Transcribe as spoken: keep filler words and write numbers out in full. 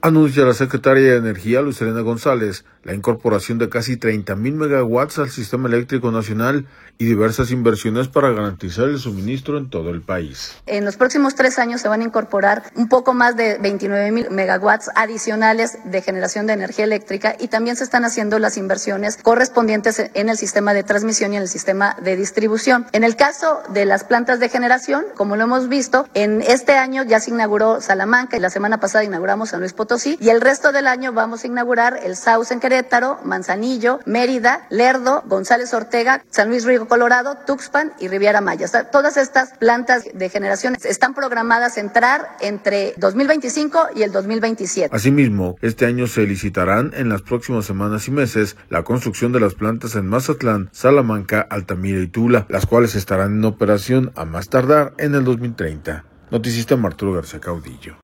Anuncia la secretaria de Energía, Luz Helena González, la incorporación de casi treinta mil megawatts al sistema eléctrico nacional y diversas inversiones para garantizar el suministro en todo el país. En los próximos tres años se van a incorporar un poco más de veintinueve mil megawatts adicionales de generación de energía eléctrica y también se están haciendo las inversiones correspondientes en el sistema de transmisión y en el sistema de distribución. En el caso de las plantas de generación, como lo hemos visto, en este año ya se inauguró Salamanca y la semana pasada inauguramos San Luis Potosí. Y el resto del año vamos a inaugurar el Sauce en Querétaro, Manzanillo, Mérida, Lerdo, González Ortega, San Luis Río Colorado, Tuxpan y Riviera Maya. O sea, todas estas plantas de generación están programadas a entrar entre dos mil veinticinco y el dos mil veintisiete. Asimismo, este año se licitarán en las próximas semanas y meses la construcción de las plantas en Mazatlán, Salamanca, Altamira y Tula, las cuales estarán en operación a más tardar en el dos mil treinta. Noticista Arturo García Caudillo.